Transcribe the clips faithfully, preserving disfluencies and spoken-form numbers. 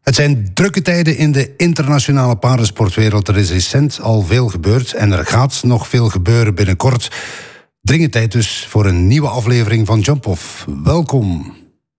Het zijn drukke tijden in de internationale paardensportwereld. Er is recent al veel gebeurd en er gaat nog veel gebeuren binnenkort. Dringend tijd dus voor een nieuwe aflevering van Jump Off. Welkom.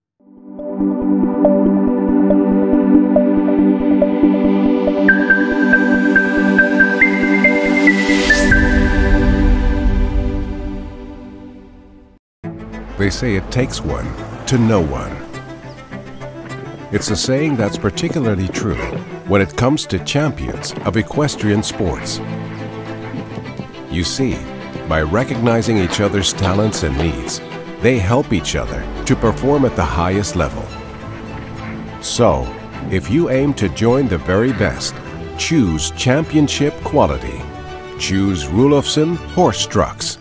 They say it takes one to know one. It's a saying that's particularly true when it comes to champions of equestrian sports. You see, by recognizing each other's talents and needs, they help each other to perform at the highest level. So, if you aim to join the very best, choose championship quality. Choose Rulofsen Horse Trucks.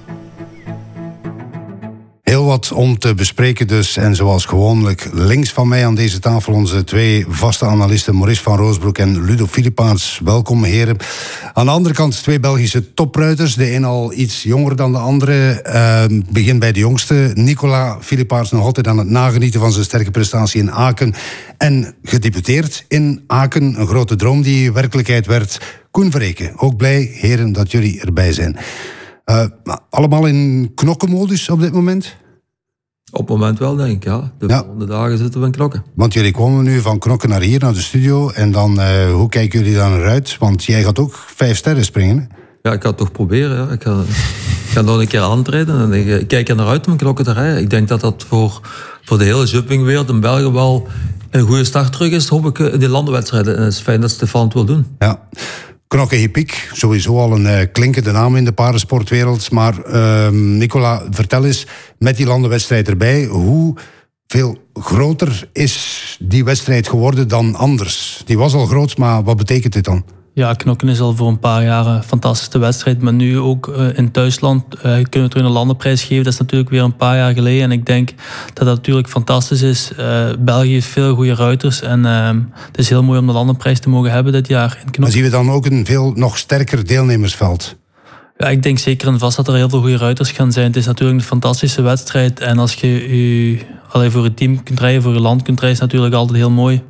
Heel wat om te bespreken dus. En zoals gewoonlijk links van mij aan deze tafel onze twee vaste analisten Maurice van Roosbroek en Ludo Filipaerts. Welkom heren. Aan de andere kant twee Belgische topruiters. De een al iets jonger dan de andere. Uh, begin bij de jongste. Nicolas Filipaerts nog altijd aan het nagenieten van zijn sterke prestatie in Aken. En gedebuteerd in Aken. Een grote droom die werkelijkheid werd. Koen Verreken, ook blij heren dat jullie erbij zijn. Uh, allemaal in knokkenmodus op dit moment? Op het moment wel, denk ik, ja. De ja. volgende dagen zitten we in knokken. Want jullie komen nu van knokken naar hier, naar de studio. En dan, uh, hoe kijken jullie dan eruit? Want jij gaat ook vijf sterren springen, hè? Ja, ik ga het toch proberen, ja. Ik ga, ik ga nog een keer aantreden. En ik, ik kijk er naar uit om knokken te rijden. Ik denk dat dat voor, voor de hele jumpingwereld in België wel een goede start terug is. Hoop ik in die landenwedstrijden. En het is fijn dat Stefan het wil doen. Ja. Knokke Hippiek, sowieso al een uh, klinkende naam in de paardensportwereld. Maar uh, Nicolas, vertel eens, met die landenwedstrijd erbij, hoe veel groter is die wedstrijd geworden dan anders? Die was al groot, maar wat betekent dit dan? Ja, knokken is al voor een paar jaar een fantastische wedstrijd. Maar nu ook uh, in thuisland uh, kunnen we terug een landenprijs geven. Dat is natuurlijk weer een paar jaar geleden. En ik denk dat dat natuurlijk fantastisch is. Uh, België heeft veel goede ruiters. En uh, het is heel mooi om de landenprijs te mogen hebben dit jaar in knokken. Maar zien we dan ook een veel nog sterker deelnemersveld? Ja, ik denk zeker en vast dat er heel veel goede ruiters gaan zijn. Het is natuurlijk een fantastische wedstrijd. En als je je allee, voor je team kunt rijden, voor je land kunt rijden, is het natuurlijk altijd heel mooi.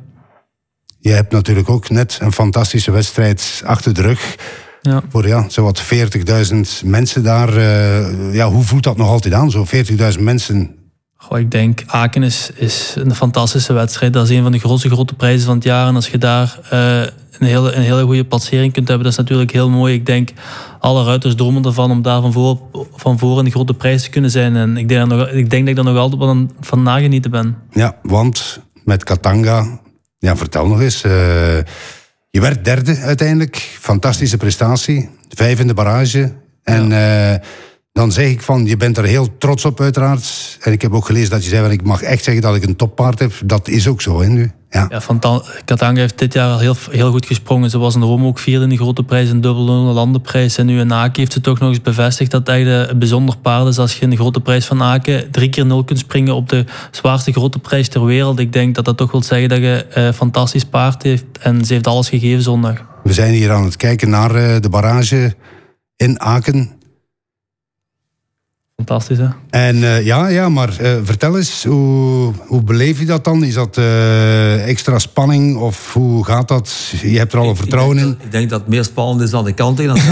Je hebt natuurlijk ook net een fantastische wedstrijd achter de rug. Ja. Voor ja, zowat veertigduizend mensen daar. Uh, ja, hoe voelt dat nog altijd aan, zo veertigduizend mensen? Goh, ik denk, Aken is, is een fantastische wedstrijd. Dat is een van de grootste grote prijzen van het jaar. En als je daar uh, een, hele, een hele goede placering kunt hebben, dat is natuurlijk heel mooi. Ik denk, alle ruiters dromen ervan om daar van voor, van voor in de grote prijs te kunnen zijn. En ik denk, nog, ik denk dat ik daar nog altijd van, van nagenieten ben. Ja, want met Katanga... Ja, vertel nog eens. Uh, je werd derde uiteindelijk. Fantastische prestatie. Vijf in de barrage. En ja. uh, dan zeg ik van, je bent er heel trots op uiteraard. En ik heb ook gelezen dat je zei, ik mag echt zeggen dat ik een toppaard heb. Dat is ook zo, hè, nu. Ja, ja Fanta- Katanga heeft dit jaar al heel, heel goed gesprongen. Ze was in Rome ook vierde in de grote prijs, een dubbele landenprijs. En nu in Aken heeft ze toch nog eens bevestigd dat het echt een bijzonder paard is. Als je in de grote prijs van Aken drie keer nul kunt springen op de zwaarste grote prijs ter wereld. Ik denk dat dat toch wil zeggen dat je een fantastisch paard heeft. En ze heeft alles gegeven zondag. We zijn hier aan het kijken naar de barrage in Aken. Fantastisch, hè? En uh, ja, ja, maar uh, vertel eens, hoe, hoe beleef je dat dan? Is dat uh, extra spanning of hoe gaat dat? Je hebt er al een vertrouwen ik in. Dat, ik denk dat het meer spannend is dan de kant tegen.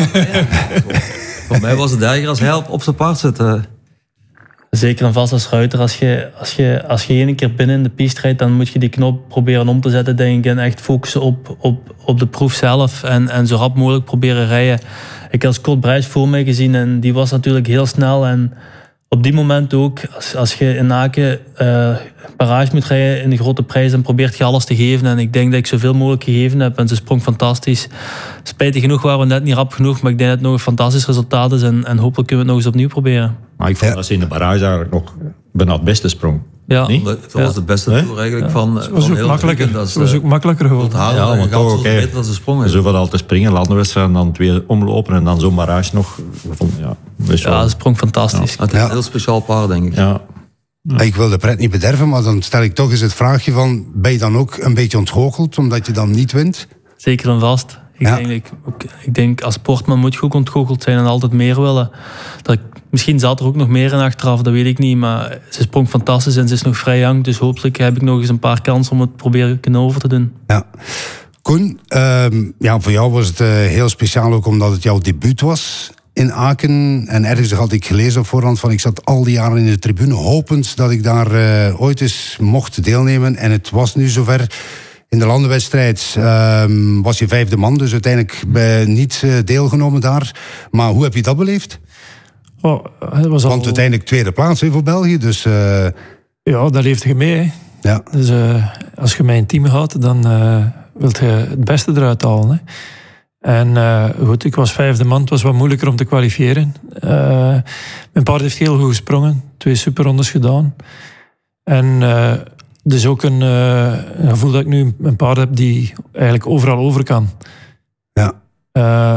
Voor mij was het erger als hij op, op zijn paard zit. Uh. Zeker en vast als ruiter. Als je, als, je, als je één keer binnen in de piste rijdt, dan moet je die knop proberen om te zetten, denk ik. En echt focussen op, op, op de proef zelf. En, en zo rap mogelijk proberen rijden. Ik had Scott Bryce voor mij gezien en die was natuurlijk heel snel. En op die moment ook, als, als je in Aken uh, parage moet rijden in de grote prijs, dan probeert je alles te geven. En ik denk dat ik zoveel mogelijk gegeven heb. En ze sprong fantastisch. Spijtig genoeg waren we net niet rap genoeg, maar ik denk dat het nog een fantastisch resultaat is. En, en hopelijk kunnen we het nog eens opnieuw proberen. Maar ik vond ja. dat ze in de barrage eigenlijk nog bijna het beste sprong. Ja, nee? Dat was de beste toer eigenlijk ja. van, het was van ook heel makkelijker. Dat is, was ook makkelijker geworden. Halen, ja, maar toch oké. Okay. Dat ze sprongen. Zoveel al te springen, landenwedstrijd en dan twee omlopen en dan zo'n barrage nog. Vond, ja, ja wel... dat sprong fantastisch. Ja. Het is een heel speciaal paard, denk ik. Ja. Ja. Ik wil de pret niet bederven, maar dan stel ik toch eens het vraagje van, ben je dan ook een beetje ontgoocheld omdat je dan niet wint? Zeker en vast. Ik, ja. denk, ik, ik denk als sportman moet je ook ontgoocheld zijn en altijd meer willen. Dat, Misschien zat er ook nog meer in achteraf, dat weet ik niet. Maar ze sprong fantastisch en ze is nog vrij jong. Dus hopelijk heb ik nog eens een paar kansen om het proberen kunnen over te doen. Ja. Koen, uh, ja, voor jou was het uh, heel speciaal ook omdat het jouw debuut was in Aken. En ergens had ik gelezen op voorhand van ik zat al die jaren in de tribune hopend dat ik daar uh, ooit eens mocht deelnemen. En het was nu zover. In de landenwedstrijd uh, was je vijfde man, dus uiteindelijk bij niet uh, deelgenomen daar. Maar hoe heb je dat beleefd? Oh, het was al... Want uiteindelijk tweede plaats weer voor België, dus... Uh... Ja, daar leefde je mee. Hè. Ja. Dus uh, als je mijn team houdt, dan uh, wil je het beste eruit halen. Hè. En uh, goed, ik was vijfde man, het was wat moeilijker om te kwalifiëren. Uh, mijn paard heeft heel goed gesprongen, twee superrondes gedaan. En uh, dus ook een, uh, een gevoel dat ik nu een paard heb die eigenlijk overal over kan. Ja. Uh,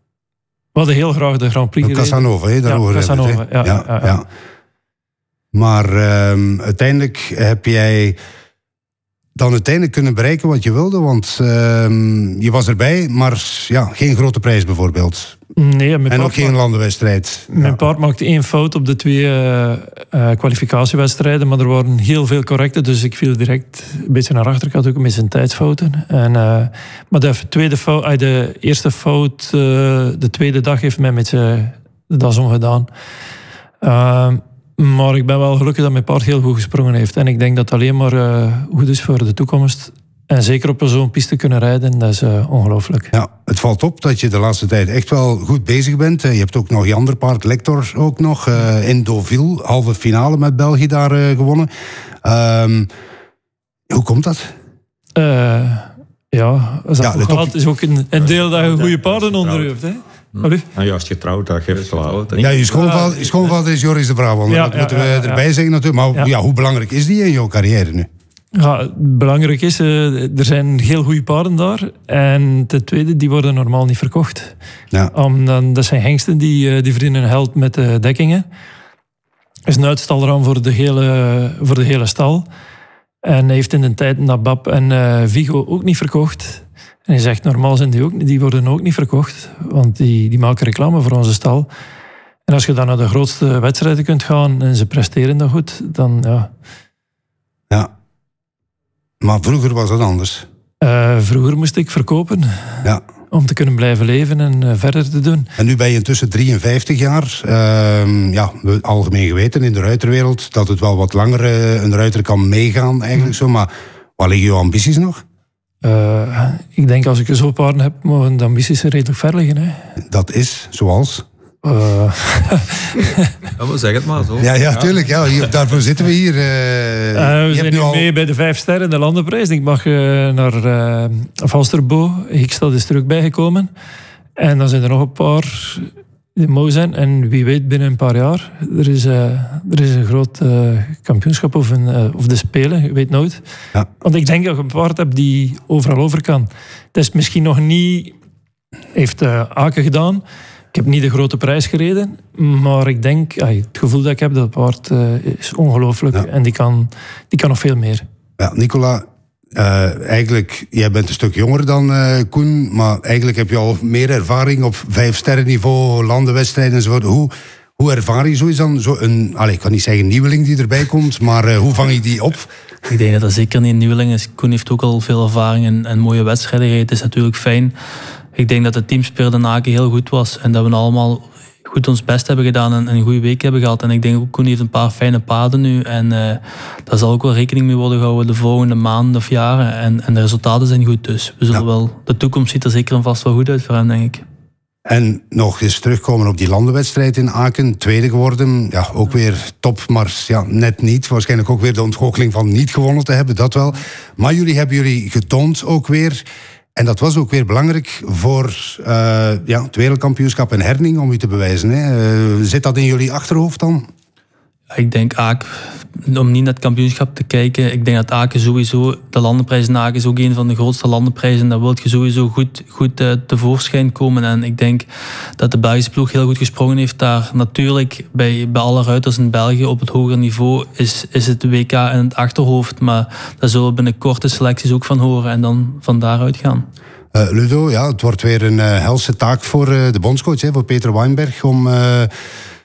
we hadden heel graag de Grand Prix gereden. Casanova, hè, daarover ja, Casanova, hebben we het, ja, ja, ja, ja, ja. ja. Maar uh, uiteindelijk heb jij dan uiteindelijk kunnen bereiken wat je wilde, want uh, je was erbij, maar ja, geen grote prijs bijvoorbeeld. Nee, mijn en ook geen maakt, landenwedstrijd. Mijn ja. paard maakte één fout op de twee uh, uh, kwalificatiewedstrijden, maar er waren heel veel correcte, dus ik viel direct een beetje naar achter. Ik had ook met zijn tijdsfouten. En, uh, maar de, tweede fout, uh, de eerste fout, uh, de tweede dag heeft mij met zijn de das omgedaan. Uh, maar ik ben wel gelukkig dat mijn paard heel goed gesprongen heeft. En ik denk dat het alleen maar uh, goed is voor de toekomst. En zeker op zo'n piste kunnen rijden, dat is uh, ongelooflijk. Ja, het valt op dat je de laatste tijd echt wel goed bezig bent. Je hebt ook nog je andere paard, Lector, ook nog. Uh, in Deauville, halve finale met België daar uh, gewonnen. Um, hoe komt dat? Uh, ja, dat ja, ook gehad, is ook een, een deel dat je goede paarden onder je hebt. Hè? Nou, juist getrouwd, dat geeft klaar. Ja, je schoonvader, je schoonvader is Joris de Brabant. Ja, dat ja, moeten we ja, erbij ja. zeggen natuurlijk. Maar ja. Ja, hoe belangrijk is die in jouw carrière nu? Ja, belangrijk is, uh, er zijn heel goede paarden daar. En ten tweede, die worden normaal niet verkocht. Ja. Um, dan, dat zijn hengsten die, uh, die verdienen geld met de dekkingen. Er is een uitstalraam voor de hele, voor de hele stal. En hij heeft in de tijd Nabab en uh, Vigo ook niet verkocht. En hij zegt, normaal zijn die ook die worden ook niet verkocht. Want die, die maken reclame voor onze stal. En als je dan naar de grootste wedstrijden kunt gaan en ze presteren dan goed, dan ja... Ja. Maar vroeger was dat anders. Uh, vroeger moest ik verkopen. Ja. Om te kunnen blijven leven en uh, verder te doen. En nu ben je intussen drieënvijftig jaar. Uh, ja, algemeen geweten in de ruiterwereld dat het wel wat langer uh, een ruiter kan meegaan eigenlijk zo. Maar waar liggen je ambities nog? Uh, ik denk als ik er zo paarden heb, mogen de ambities redelijk ver liggen. Hè. Dat is zoals... Uh. ja, zeg het maar zo. Ja, ja, tuurlijk. Ja. Hier, daarvoor zitten we hier. Uh, uh, we zijn nu al... mee bij de vijf sterren, de landenprijs. Ik mag uh, naar uh, Valsterbo. Hikstad is er ook bijgekomen. En dan zijn er nog een paar die mooi zijn. En wie weet, binnen een paar jaar, er is, uh, er is een groot uh, kampioenschap of, een, uh, of de Spelen. Je weet nooit. Ja. Want ik denk dat je een paard hebt die overal over kan. Dat is misschien nog niet... Heeft uh, Aken gedaan... Ik heb niet de grote prijs gereden, maar ik denk, ja, het gevoel dat ik heb, dat paard uh, is ongelooflijk. Ja. En die kan, die kan nog veel meer. Ja, Nicola, uh, eigenlijk, jij bent een stuk jonger dan uh, Koen, maar eigenlijk heb je al meer ervaring op vijf sterren niveau, landenwedstrijden enzovoort. Hoe, hoe ervaar je zoiets dan? Zo een, allez, ik kan niet zeggen nieuweling die erbij komt, maar uh, hoe vang je die op? Ik denk dat dat zeker niet een nieuweling is. Koen heeft ook al veel ervaring en, en mooie wedstrijden gereden. Het is natuurlijk fijn. Ik denk dat het teamspeel in Aken heel goed was. En dat we allemaal goed ons best hebben gedaan en een goede week hebben gehad. En ik denk ook Koen heeft een paar fijne paden nu. En uh, daar zal ook wel rekening mee worden gehouden de volgende maanden of jaren. En, en de resultaten zijn goed. Dus we zullen ja. wel, de toekomst ziet er zeker en vast wel goed uit voor hem, denk ik. En nog eens terugkomen op die landenwedstrijd in Aken. Tweede geworden. Ja, ook weer top, maar ja, net niet. Waarschijnlijk ook weer de ontgoocheling van niet gewonnen te hebben. Dat wel. Maar jullie hebben jullie getoond ook weer... En dat was ook weer belangrijk voor uh, ja, het wereldkampioenschap in Herning, om u te bewijzen. Hè. Uh, zit dat in jullie achterhoofd dan? Ik denk Aken, om niet naar het kampioenschap te kijken, ik denk dat Aken sowieso, de landenprijs in Aken is ook een van de grootste landenprijzen. Daar wil je sowieso goed, goed uh, tevoorschijn komen. En ik denk dat de Belgische ploeg heel goed gesprongen heeft daar. Natuurlijk, bij, bij alle ruiters in België op het hoger niveau is, is het W K in het achterhoofd. Maar daar zullen we binnen korte selecties ook van horen en dan van daaruit gaan. Uh, Ludo, ja, het wordt weer een uh, helse taak voor uh, de bondscoach, hè, voor Peter Weinberg, om... Uh,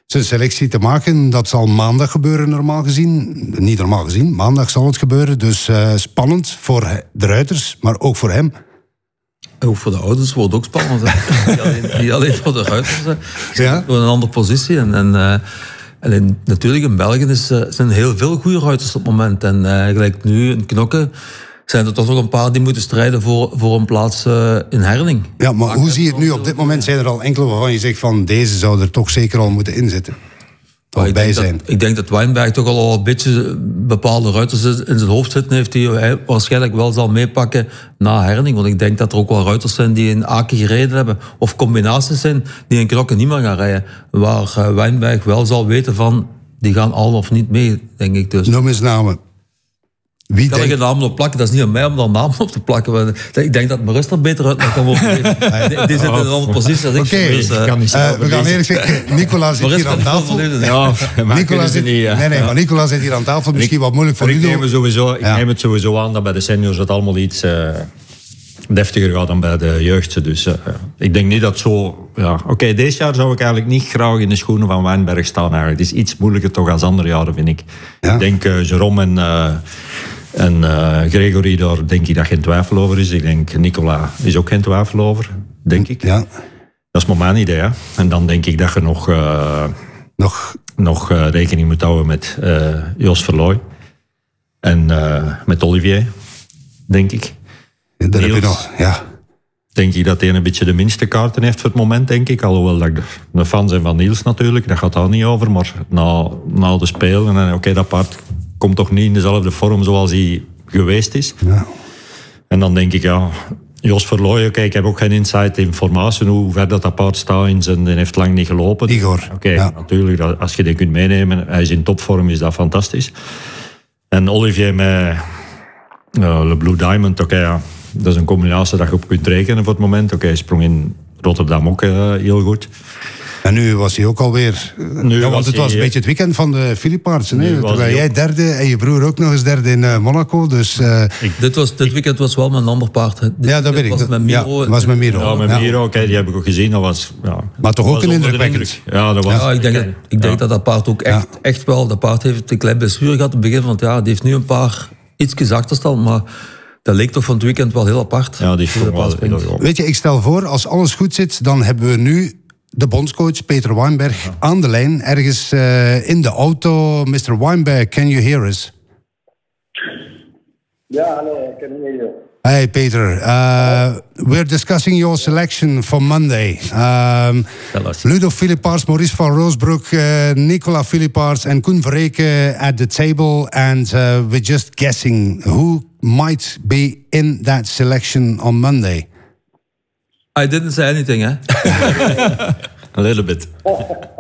zijn selectie te maken. Dat zal maandag gebeuren, normaal gezien. Niet normaal gezien, maandag zal het gebeuren. Dus uh, spannend voor de ruiters, maar ook voor hem. Ook voor de ouders wordt het ook spannend. niet, alleen, niet alleen voor de ruiters. Ja? Door een andere positie. En, en, uh, en natuurlijk in België is, uh, zijn heel veel goede ruiters op het moment. En uh, gelijk nu in Knokke zijn er toch nog een paar die moeten strijden voor, voor een plaats uh, in Herning. Ja, maar hoe zie je het nu? Op dit moment zijn er al enkele waarvan je zegt van deze zou er toch zeker al moeten inzitten. Ik denk, dat, ik denk dat Wijnberg toch al een beetje bepaalde ruiters in zijn hoofd zitten heeft die hij waarschijnlijk wel zal meepakken na Herning. Want ik denk dat er ook wel ruiters zijn die in Aken gereden hebben. Of combinaties zijn die in Knokke niet meer gaan rijden. Waar Wijnberg wel zal weten van, die gaan al of niet mee, denk ik dus. Noem eens namen. Wie ik kan er geen namen op plakken, dat is niet aan mij om daar namen op te plakken. Ik denk dat Maurice er beter uit kan worden. Die, die zit in een andere positie. Oké, okay. dus, uh, uh, we gaan eerlijk zeggen, Nicola zit hier aan tafel. Ja, Nicola zit, niet, ja. Nee, nee, maar Nicola zit hier aan tafel. Misschien ik, wat moeilijk voor ik u. Neem sowieso, ik ja. neem het sowieso aan dat bij de seniors het allemaal iets uh, deftiger gaat dan bij de jeugd. Dus uh, ik denk niet dat zo... Ja. Oké, okay, deze jaar zou ik eigenlijk niet graag in de schoenen van Wijnberg staan. Eigenlijk. Het is iets moeilijker toch als andere jaren, vind ik. Ja. Ik denk uh, Jerome en... Uh, En uh, Gregory, daar denk ik dat geen twijfel over is. Ik denk, Nicola is ook geen twijfel over, denk ik. Ja. Dat is maar mijn idee. Hè? En dan denk ik dat je nog, uh, nog? nog uh, rekening moet houden met uh, Jos Verlooy. En uh, met Olivier, denk ik. Ja, dat heb je nog, ja. Denk ik dat hij een beetje de minste kaarten heeft voor het moment, denk ik. Alhoewel dat ik een fan ben van Niels natuurlijk, dat gaat daar niet over. Maar na, na de spelen, oké, okay, dat paard komt toch niet in dezelfde vorm zoals hij geweest is. Ja. En dan denk ik, ja, Jos Verlooy, okay, ik heb ook geen insight informatie hoe ver dat, dat paard staat in zijn, die heeft lang niet gelopen. Igor. Oké, okay, ja. natuurlijk, als je die kunt meenemen, hij is in topvorm, is dat fantastisch. En Olivier met uh, Le Blue Diamond, oké, okay, ja, dat is een combinatie dat je op kunt rekenen voor het moment. Oké, okay, hij sprong in Rotterdam ook uh, heel goed. En nu was hij ook alweer... Nu ja, want het was hij, een beetje het weekend van de Philippaardsen. Terwijl jij derde en je broer ook nog eens derde in uh, Monaco. Dus, uh, ik, dit, was, dit weekend was wel met een ander paard. Dit, ja, dat weet ik. was dat met Miro. Ja, was met Miro. Ja, met Miro, ja. Okay, die heb ik ook gezien. Dat was, ja, maar toch ook een indrukwekkend. Ja, dat was... Ja, ik denk, dat, ik denk ja. dat dat paard ook echt, ja. echt wel... Dat paard heeft een klein blessure gehad op het begin. Want ja, die heeft nu een paar ietsjes achterstand, maar... Dat leek toch van het weekend wel heel apart. Ja, die is wel heel Weet je, ik stel voor, als alles goed zit, dan hebben we nu de bondscoach Peter Wijnberg ja. aan de lijn. Ergens uh, in de auto. mister Wijnberg, can you hear us? Ja, hallo, ik kan hear you. Hey Peter, uh, we're discussing your selection for Monday. Um, Ludo Philippaerts, Maurice van Roosbroek, uh, Nicola Philippaerts and Koen Verreke at the table, and uh, we're just guessing who might be in that selection on Monday. I didn't say anything, eh? A little bit. uh,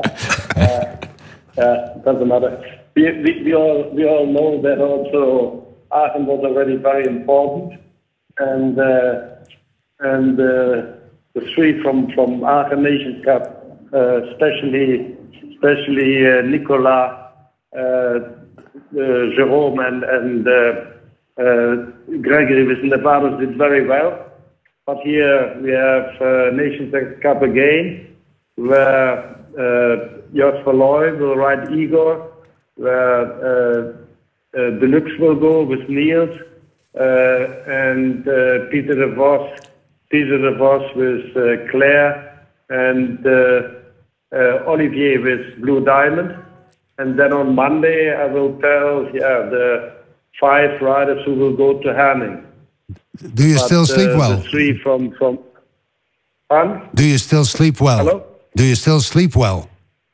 uh, doesn't matter. We, we, we all we all know that also Aachen was already very important. And uh, and uh, the three from from Aachen Nations Cup, uh, especially especially uh, Nicolas, uh, uh, Jerome, and and uh, uh, Gregory with Nevados did very well. But here we have uh, Nations Cup again, where uh, Jos Verlooy will ride Igor, where uh, uh, Deluxe will go with Niels. Uh, and uh, Peter de Vos, Peter de Vos with uh, Claire, and uh, uh, Olivier with Blue Diamond. And then on Monday I will tell yeah, the five riders who will go to Herning. Do you but, still sleep uh, well? The three from from. Pardon? Do you still sleep well? Hello? Do you still sleep well?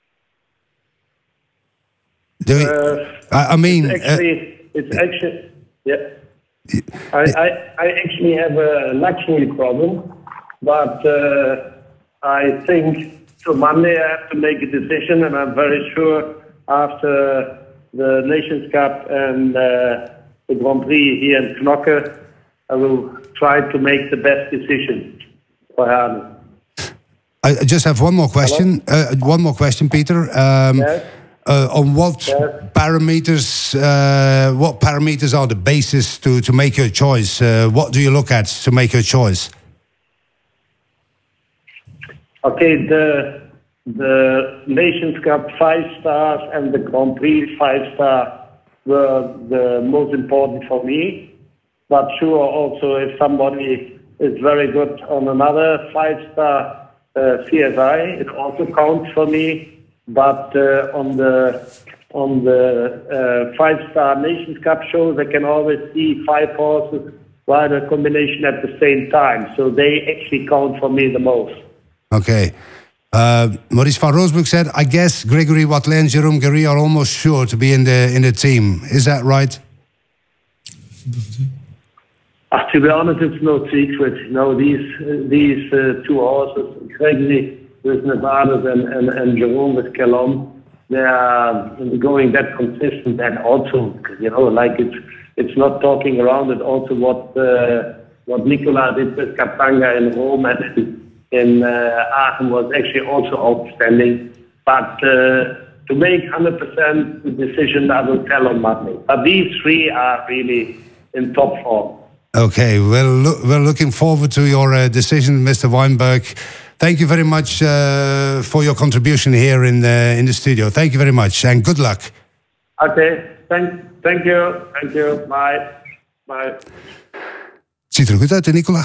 Do you, uh, I, I mean, it's actually, uh, it's actually, yeah. I, I, I actually have a luxury problem, but uh, I think so Monday I have to make a decision, and I'm very sure after the Nations Cup and uh, the Grand Prix here in Knokke, I will try to make the best decision for Herning. I just have one more question. Uh, one more question, Peter. Um, yes? Uh, on what yes. parameters? Uh, what parameters are the basis to, to make your choice? Uh, what do you look at to make your choice? Okay, the the Nations Cup five stars and the Grand Prix five star were the most important for me. But sure, also if somebody is very good on another five star uh, C S I, it also counts for me. But uh, on the on the uh, five star Nations Cup shows, I can always see five horses ride a combination at the same time. So they actually count for me the most. Okay. Uh, Maurice van Roosbroek said, I guess Gregory Watley and Jérôme Guéry are almost sure to be in the in the team. Is that right? Uh, to be honest, it's no secret. You know, these uh, these uh, two horses, Gregory with Nevada and, and, and Jérôme with Calonne, they are going that consistent, and also, you know, like it's it's not talking around it. Also, what uh, what Nicolas did with Capanga in Rome and in uh, Aachen was actually also outstanding. But uh, to make one hundred percent the decision, I will tell on Monday. But these three are really in top form. Okay, well, look, we're looking forward to your uh, decision, Mister Weinberg. Thank you very much uh, for your contribution here in the, in the studio. Thank you very much, and good luck. Okay, thank, thank you, thank you, bye, bye. Ziet er goed uit, hè, Nicola?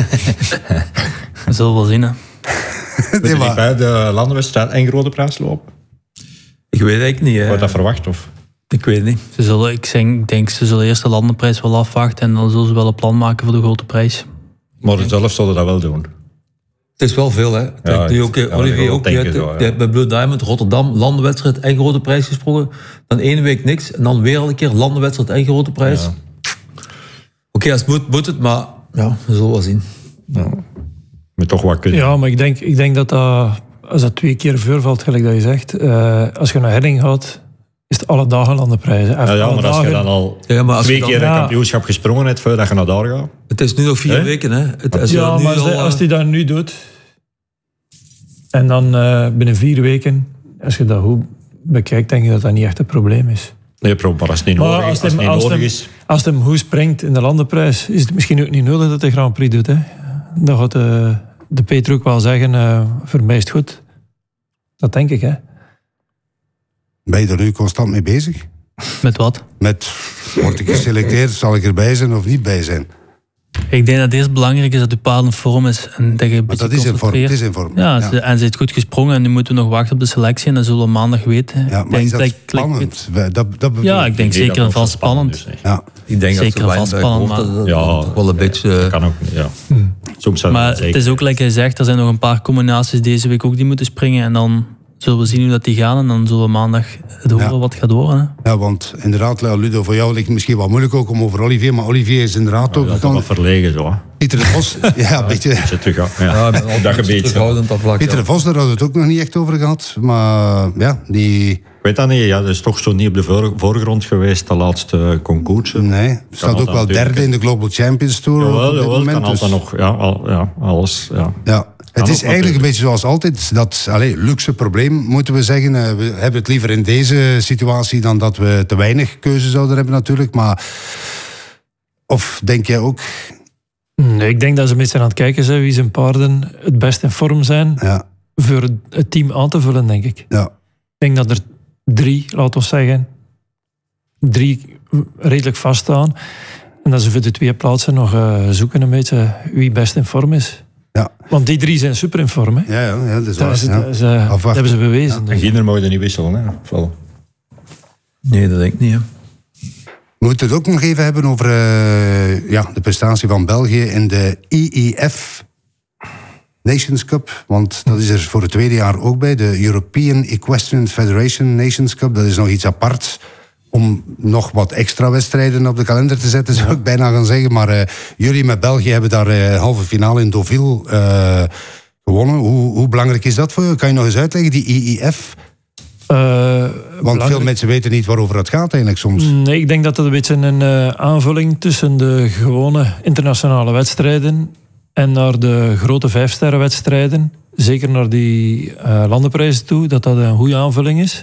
We zullen wel zien, hè. Nee, maar bij de landenwedstrijd en grote prijs lopen? Ik weet eigenlijk niet. Wordt dat verwacht, of? Ik weet niet. Ze zullen, ik denk, denk ze zullen eerst de landenprijs wel afwachten en dan zullen ze wel een plan maken voor de grote prijs. Maar zelf zullen dat wel doen. Het is wel veel, hè. Kijk, Ja, nu ook, ja, Olivier ook, die denken heeft, zo, ja. die heeft bij Blue Diamond, Rotterdam, landenwedstrijd en grote prijs gesproken. Dan één week niks en dan weer een keer landenwedstrijd en grote prijs. Ja. Oké, okay, als het moet, moet het, maar ja, we zullen wel zien. Ja. Moet toch wat kunnen. Ja, maar ik denk, ik denk dat dat, als dat twee keer voorvalt, gelijk dat je zegt, uh, als je naar Herding gaat, is het alle dagen landenprijzen. Ja, ja, maar als je dan al ja, maar als twee je dan, keer een ja. kampioenschap gesprongen hebt voordat je naar daar gaat. Het is nu nog vier Hè? weken, hè. Het, als je Ja, dat nu maar als al, hij, als uh, hij dat nu doet, en dan uh, binnen vier weken, als je dat goed bekijkt, denk je dat dat niet echt een probleem is. Nee, maar als het niet Maar nodig, als als het het hem, niet als nodig hem, is... als het hem goed springt in de landenprijs, is het misschien ook niet nodig dat hij Grand Prix doet. Hè? Dan gaat de, de Peter ook wel zeggen, uh, voor mij is het goed. Dat denk ik, hè. Ben je er nu constant mee bezig? Met wat? Met, word ik geselecteerd, zal ik erbij zijn of niet bij zijn? Ik denk dat het eerst belangrijk is dat je paard in vorm is. En dat je een Maar beetje dat is in vorm. concentreert. Het is in vorm. Ja, ja. ze- en ze heeft goed gesprongen en nu moeten we nog wachten op de selectie en dat zullen we maandag weten. Ja, Ik maar is dat denk dat ik- spannend? Dat, dat bedoel Ja, ik denk Nee, zeker dat en wordt vast spannend. dus niet. Ja. ik denk zeker dat vast de spannend, Wijnberg maar- hoort, dat, dat, Ja, dat wel een beetje... Dat kan ook, ja. Soms zou Maar dat zeker. het is ook, like hij zegt, er zijn nog een paar combinaties deze week ook die moeten springen en dan zullen we zien hoe dat die gaan en dan zullen we maandag het horen Ja. wat gaat worden. Hè. Ja, want inderdaad, Ludo, voor jou ligt het misschien wat moeilijk ook om over Olivier, maar Olivier is inderdaad ook... Dat is wel wat verlegen zo, hè. Pieter de Vos, ja, een beetje... Beetje terug, ja. Ja, Ja, ik ben op altijd dat iets gebied. zo. terughoudend op vlak, Pieter ja. de Vos, daar hadden we het ook nog niet echt over gehad, maar ja, die... Ik weet dat niet, ja, dat is toch zo niet op de voor- voorgrond geweest, de laatste concours. Nee, staat ook altijd wel natuurlijk, derde in de Global Champions Tour Jawel, op dit jawel, moment. kan altijd dus- nog, ja, al, ja, alles, ja. Ja, het ook is eigenlijk een natuurlijk. beetje zoals altijd, dat allee, luxe probleem moeten we zeggen. Uh, we hebben het liever in deze situatie dan dat we te weinig keuze zouden hebben natuurlijk, maar... Of denk jij ook... Nee, ik denk dat ze met zijn aan het kijken zijn wie zijn paarden het best in vorm zijn Ja, voor het- het team aan te vullen, denk ik. ja. Ik denk dat er drie, laten we zeggen, drie redelijk vaststaan. En dat ze voor de twee plaatsen nog uh, zoeken een beetje wie best in vorm is. Ja. Want die drie zijn super in vorm. Hè. Ja, ja, ja, dat is Dat, waar. is, Ja. dat, is, uh, dat Afwachten. hebben ze bewezen. En Dus. Giener mag je niet wisselen, hè. Val. Nee, dat denk ik niet, hè. We moeten het ook nog even hebben over uh, ja, de prestatie van België in de I I F Nations Cup. Want dat is er voor het tweede jaar ook bij. De European Equestrian Federation Nations Cup. Dat is nog iets apart om nog wat extra wedstrijden op de kalender te zetten, zou ik bijna gaan zeggen. Maar uh, jullie met België hebben daar uh, halve finale in Deauville uh, gewonnen. Hoe, hoe belangrijk is dat voor je? Kan je nog eens uitleggen, die I I F? Uh, Want veel mensen weten niet waarover het gaat eigenlijk soms. Nee, ik denk dat het een beetje een uh, aanvulling tussen de gewone internationale wedstrijden en naar de grote vijfsterrenwedstrijden, zeker naar die uh, landenprijzen toe, dat dat een goede aanvulling is.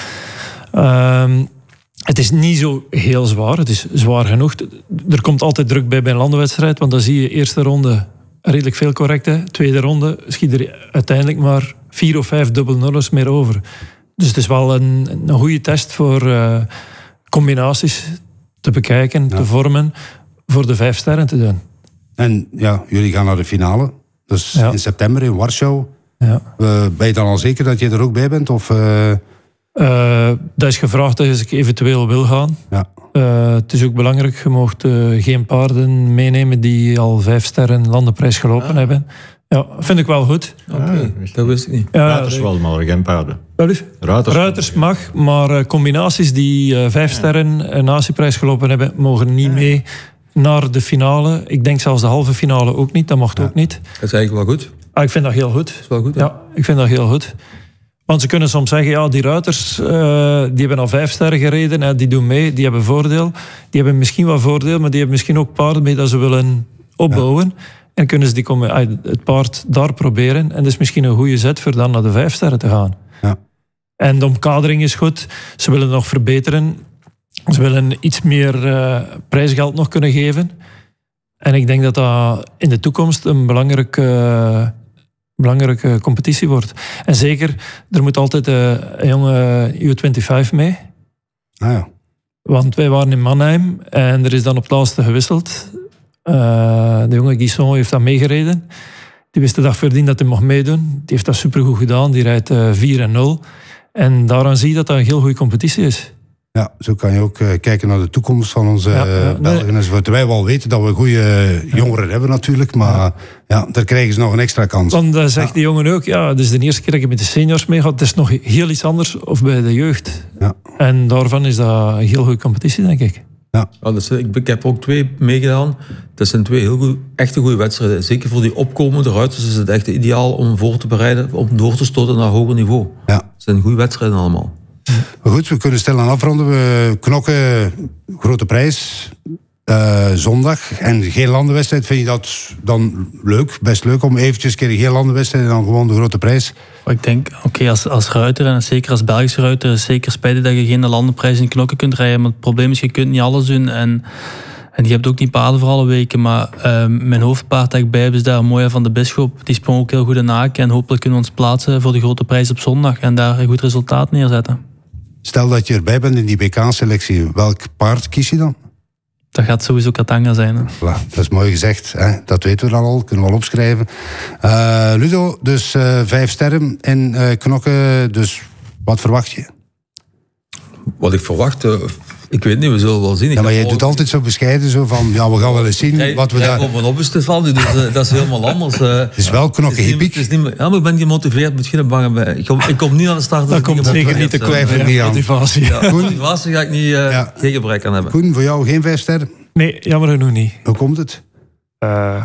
Uh, het is niet zo heel zwaar, het is zwaar genoeg. Er komt altijd druk bij bij een landenwedstrijd, want dan zie je eerste ronde redelijk veel correcte, tweede ronde schiet er uiteindelijk maar vier of vijf dubbel nullers meer over. Dus het is wel een, een goede test voor uh, combinaties te bekijken, ja. te vormen, voor de vijf sterren te doen. En ja, jullie gaan naar de finale. Dus ja. in september in Warschau. Ja. Uh, ben je dan al zeker dat je er ook bij bent? Of, uh... Uh, dat is gevraagd als ik eventueel wil gaan. Ja. Uh, het is ook belangrijk, je mag uh, geen paarden meenemen die al vijf sterren landenprijs gelopen ja. hebben. Ja, vind ik wel goed. Oké, okay. ja, dat wist ik niet. Ja, Ruiters wel, maar geen paarden. Ruiters, Ruiters mag, maar uh, combinaties die uh, vijf ja. sterren een natieprijs gelopen hebben, mogen niet ja. mee naar de finale. Ik denk zelfs de halve finale ook niet, dat mocht ja. ook niet. Dat is eigenlijk wel goed. Ah, ik vind dat heel goed. Dat is wel goed, ja, ik vind dat heel goed. Want ze kunnen soms zeggen, ja, die ruiters, uh, die hebben al vijf sterren gereden, hè, die doen mee, die hebben voordeel. Die hebben misschien wel voordeel, maar die hebben misschien ook paarden mee dat ze willen opbouwen. Ja. En kunnen ze die komen, het paard daar proberen. En dat is misschien een goede zet voor dan naar de vijf sterren te gaan. Ja. En de omkadering is goed. Ze willen nog verbeteren. Ze willen iets meer uh, prijsgeld nog kunnen geven. En ik denk dat dat in de toekomst een belangrijke... Uh, belangrijke competitie wordt. En zeker, er moet altijd uh, een jonge U vijfentwintig mee. Ah ja. Want wij waren in Mannheim en er is dan op het laatste gewisseld. Uh, de jonge Guisson heeft dat meegereden. Die wist de dag voordien dat hij mocht meedoen. Die heeft dat supergoed gedaan. Die rijdt uh, vier en nul. En daaraan zie je dat dat een heel goede competitie is. Ja, zo kan je ook uh, kijken naar de toekomst van onze ja, ja, Belgen nee. enzovoort. Terwijl we al weten dat we goede jongeren ja. hebben natuurlijk, maar ja. ja, daar krijgen ze nog een extra kans. Dan uh, zegt ja. die jongen ook, ja, het is de eerste keer dat ik met de seniors meega. Het is nog heel iets anders of bij de jeugd. Ja. En daarvan is dat een heel goede competitie, denk ik. Ja. Ja, dus, ik, ik heb ook twee meegedaan. Dat zijn twee heel goed, echte goede wedstrijden. Zeker voor die opkomende ruiters is het echt ideaal om voor te bereiden, om door te stoten naar een hoger niveau. Ja. Het zijn goede wedstrijden allemaal. Maar goed, we kunnen stilaan afronden. We knokken grote prijs uh, zondag en geen landenwedstrijd. Vind je dat dan leuk? Best leuk om eventjes een keer geen landenwedstrijd en dan gewoon de grote prijs? Ik denk, oké, okay, als, als ruiter en zeker als Belgische ruiter is zeker spijtig dat je geen landenprijs in knokken kunt rijden. Maar het probleem is, je kunt niet alles doen en, en je hebt ook niet paarden voor alle weken. Maar uh, mijn hoofdpaard dat ik bij heb is daar Moya van de Bisschop. Die sprong ook heel goed in haak en hopelijk kunnen we ons plaatsen voor de grote prijs op zondag en daar een goed resultaat neerzetten. Stel dat je erbij bent in die B K-selectie, welk paard kies je dan? Dat gaat sowieso Katanga zijn. Hè? Voilà, dat is mooi gezegd. Hè? Dat weten we dan al, kunnen we al opschrijven. Uh, Ludo, dus uh, vijf sterren in uh, knokken. Dus wat verwacht je? Wat ik verwacht... Uh, ik weet niet, we zullen wel zien. Ik ja, maar jij doet altijd zo bescheiden, zo van, ja, we gaan wel eens zien Kijk, wat we daar... Ik ben op een van, dus uh, dat is helemaal anders. Uh, het is wel knokken hippiek. Ja, maar ik ben gemotiveerd, moet geen bang bij. Ik kom, ik kom niet aan de start. Dat komt zeker niet te twijfelen niet aan. Motivatie. Ja, Koen, motivatie ga ik niet, uh, ja. geen gebrek aan hebben. Koen, voor jou geen vijf sterren? Nee, jammer genoeg niet. Hoe komt het? Uh,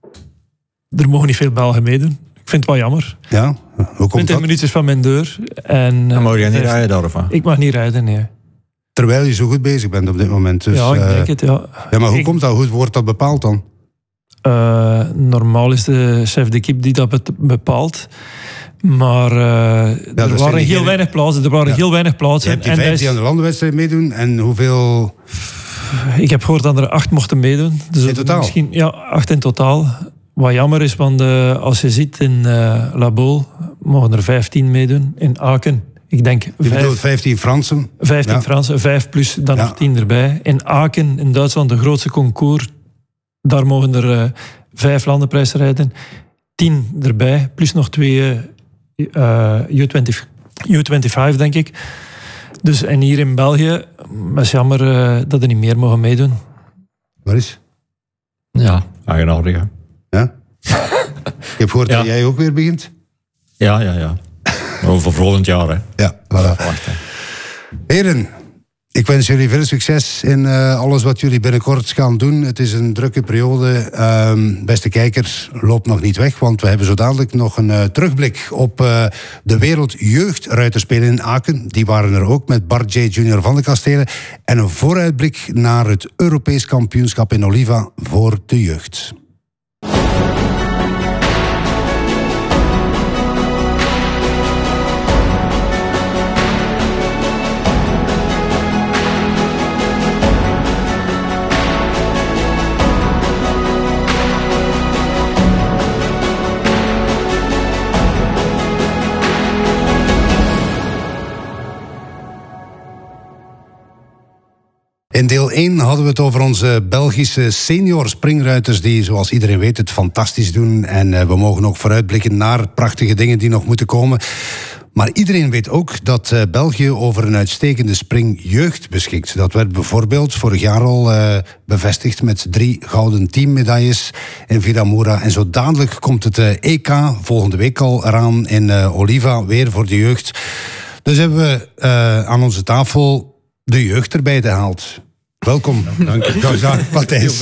er mogen niet veel Belgen meedoen. Ik vind het wel jammer. Ja, hoe komt dat? twintig minuutjes van mijn deur. En, dan mag je niet rijden daarvan? Ik mag niet rijden, nee. Terwijl je zo goed bezig bent op dit moment. Dus, ja, ik denk uh, het, ja. Ja, maar hoe ik, komt dat? Hoe wordt dat bepaald dan? Uh, normaal is de chef d'équipe die dat bepaalt. Maar uh, ja, er waren heel weinig plaatsen. Er waren ja. heel weinig plaatsen. Je hebt die vijf die is... aan de landenwedstrijd meedoen. En hoeveel... Ik heb gehoord dat er acht mochten meedoen. Dus in totaal? Misschien, ja, acht in totaal. Wat jammer is, want uh, als je ziet in uh, La Baule mogen er vijftien meedoen. In Aken. Ik denk je bedoelt vijftien Fransen? vijftien ja. Fransen, vijf plus dan ja. nog tien erbij. In Aken, in Duitsland, de grootste concours. Daar mogen er uh, vijf landenprijzen rijden. tien erbij, plus nog twee uh, U twintig, U vijfentwintig, denk ik. Dus, en hier in België, het is jammer uh, dat er niet meer mogen meedoen. Waar is? Ja, eigenaardig. Ja? Ik heb gehoord ja. dat jij ook weer begint. Ja, ja, ja. Over volgend jaar, hè. Ja, voilà. Heren, ik wens jullie veel succes in uh, alles wat jullie binnenkort gaan doen. Het is een drukke periode. Um, beste kijkers, loop nog niet weg, want we hebben zo dadelijk nog een uh, terugblik op uh, de Wereldjeugdruiterspelen in Aken. Die waren er ook met Bart J. Junior van de Kastelen. En een vooruitblik naar het Europees kampioenschap in Oliva voor de jeugd. In deel één hadden we het over onze Belgische senior springruiters die, zoals iedereen weet, het fantastisch doen. En uh, we mogen ook vooruitblikken naar prachtige dingen die nog moeten komen. Maar iedereen weet ook dat uh, België over een uitstekende springjeugd beschikt. Dat werd bijvoorbeeld vorig jaar al uh, bevestigd met drie gouden teammedailles in Viramura. En zo dadelijk komt het uh, E K volgende week al eraan in uh, Oliva, weer voor de jeugd. Dus hebben we uh, aan onze tafel de jeugd erbij gehaald. Welkom. Dank je. Matthijs.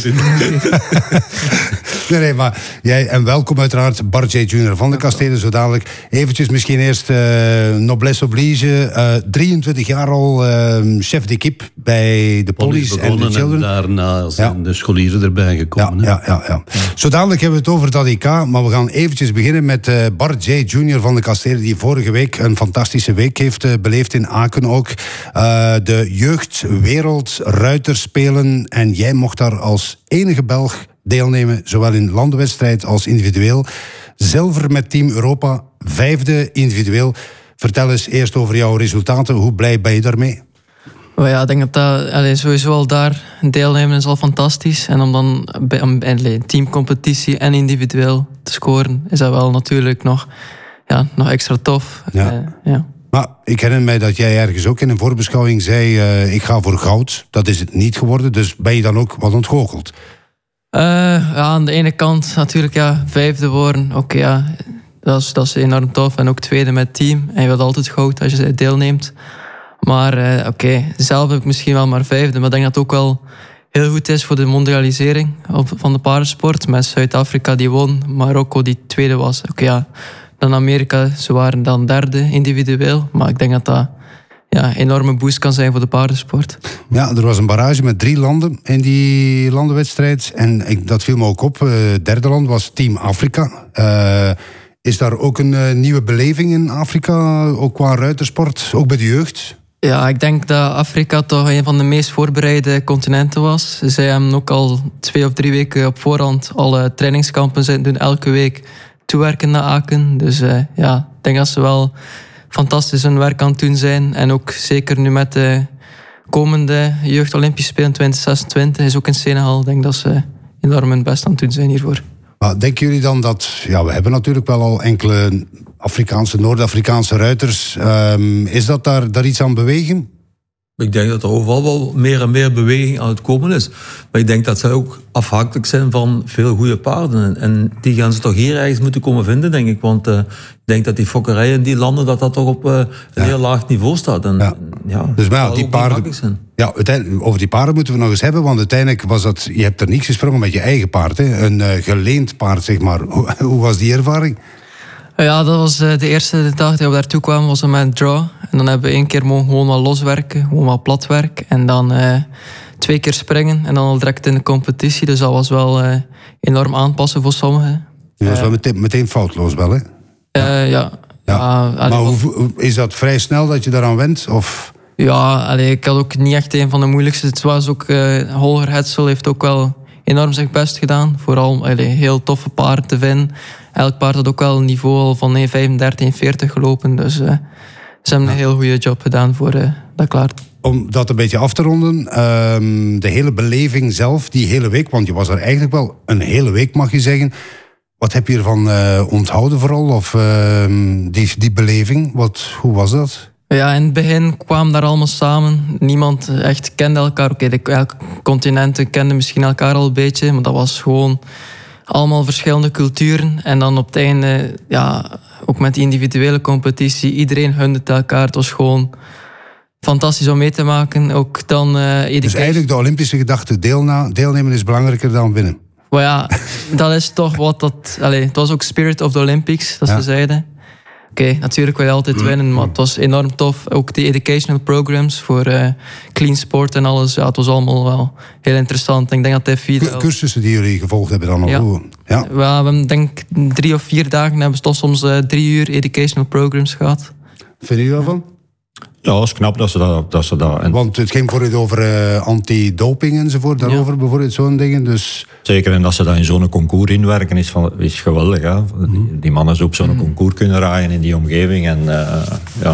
Nee, nee, maar jij en welkom uiteraard Bart J. Junior van de Kastelen, zo dadelijk. Eventjes misschien eerst uh, noblesse oblige. Uh, drieëntwintig jaar al uh, chef d'équipe bij de Police en de Children. En daarna zijn ja. de scholieren erbij gekomen. Ja, ja, ja, ja. Zo dadelijk hebben we het over dat E K, maar we gaan eventjes beginnen met uh, Bart J. Junior van de Kastelen, die vorige week een fantastische week heeft uh, beleefd in Aken ook. Uh, de jeugdwereld ruiters spelen en jij mocht daar als enige Belg deelnemen, zowel in landenwedstrijd als individueel. Zilver met Team Europa, vijfde individueel. Vertel eens eerst over jouw resultaten. Hoe blij ben je daarmee? Oh ja, ik denk dat dat allez, sowieso al daar deelnemen is al fantastisch. En om dan bij een teamcompetitie en individueel te scoren, is dat wel natuurlijk nog, ja, nog extra tof. Ja. Uh, ja. Maar ik herinner mij dat jij ergens ook in een voorbeschouwing zei, uh, ik ga voor goud. Dat is het niet geworden, dus ben je dan ook wat ontgoocheld? Uh, ja, aan de ene kant natuurlijk ja, vijfde worden. Oké, okay, ja, dat is, dat is enorm tof. En ook tweede met team. En je wilt altijd goud als je deelneemt. Maar uh, oké, okay, zelf heb ik misschien wel maar vijfde. Maar ik denk dat het ook wel heel goed is voor de mondialisering van de paardensport. Met Zuid-Afrika die won, Marokko die tweede was. Oké, okay, ja. Dan Amerika, ze waren dan derde individueel. Maar ik denk dat dat ja, een enorme boost kan zijn voor de paardensport. Ja, er was een barrage met drie landen in die landenwedstrijd. En ik, dat viel me ook op. Het derde land was Team Afrika. Uh, is daar ook een uh, nieuwe beleving in Afrika, ook qua ruitersport, ook bij de jeugd? Ja, ik denk dat Afrika toch een van de meest voorbereide continenten was. Zij hebben ook al twee of drie weken op voorhand alle trainingskampen zitten doen, elke week toewerken naar Aken. Dus uh, ja, ik denk dat ze wel fantastisch hun werk aan het doen zijn. En ook zeker nu met de komende Jeugd Olympische Spelen twintig zesentwintig is ook in Senegal. Ik denk dat ze enorm hun best aan het doen zijn hiervoor. Maar denken jullie dan dat, ja, we hebben natuurlijk wel al enkele Afrikaanse, Noord-Afrikaanse ruiters. Um, is dat daar, daar iets aan bewegen? Ik denk dat er overal wel meer en meer beweging aan het komen is. Maar ik denk dat zij ook afhankelijk zijn van veel goede paarden. En die gaan ze toch hier ergens moeten komen vinden, denk ik. Want uh, ik denk dat die fokkerij in die landen, dat dat toch op uh, een ja. heel laag niveau staat. En, ja. Ja, dus maar ja, die paarden, ja, over die paarden moeten we nog eens hebben. Want uiteindelijk was dat, je hebt er niks gesprongen met je eigen paard. Hè? Een uh, geleend paard, zeg maar. Hoe, hoe was die ervaring? Ja, dat was de eerste dag dat we daartoe kwamen, was een met draw. En dan hebben we één keer mogen gewoon wat loswerken, gewoon wat platwerk. En dan uh, twee keer springen en dan al direct in de competitie. Dus dat was wel uh, enorm aanpassen voor sommigen. Ja, dat is wel meteen, meteen foutloos wel, hè? Uh, ja. ja. Uh, maar hoe, is dat vrij snel dat je daaraan went? Of? Ja, allee, ik had ook niet echt een van de moeilijkste. Het was ook, uh, Holger Hetzel heeft ook wel enorm zijn best gedaan. Vooral allee, heel toffe paarden te vinden. Elk paard had ook wel een niveau van één vijfendertig, één veertig gelopen. Dus uh, ze hebben een heel goede job gedaan voor uh, dat klaar. Om dat een beetje af te ronden, um, de hele beleving zelf, die hele week, want je was er eigenlijk wel een hele week, mag je zeggen. Wat heb je ervan uh, onthouden vooral? Of uh, die, die beleving, wat, hoe was dat? Ja, in het begin kwamen daar allemaal samen. Niemand echt kende elkaar. Oké, okay, elke continenten kenden misschien elkaar al een beetje, maar dat was gewoon allemaal verschillende culturen. En dan op het einde, ja, ook met die individuele competitie, iedereen hunde het elkaar. Het was gewoon fantastisch om mee te maken. Ook dan, uh, dus eigenlijk de Olympische gedachte, deelna, deelnemen is belangrijker dan winnen. Maar ja, dat is toch wat dat... Allez, het was ook Spirit of the Olympics, dat ja. ze zeiden. Oké, okay, natuurlijk wil je altijd winnen, maar het was enorm tof. Ook de educational programs voor uh, clean sport en alles. Ja, het was allemaal wel heel interessant. Ik denk dat de vier... Cursussen die jullie gevolgd hebben dan nog? Ja. Ja. We hebben denk drie of vier dagen hebben we toch soms uh, drie uur educational programs gehad. Vind je daarvan? Ja, dat is knap dat ze dat... Dat ze dat en... Want het ging voor het over uh, anti-doping enzovoort, daarover ja. bijvoorbeeld zo'n dingen. Dus... Zeker, en dat ze dat in zo'n concours inwerken is, van, is geweldig. Hè? Mm. Die, die mannen zo op zo'n mm. concours kunnen rijden in die omgeving. En uh, ja,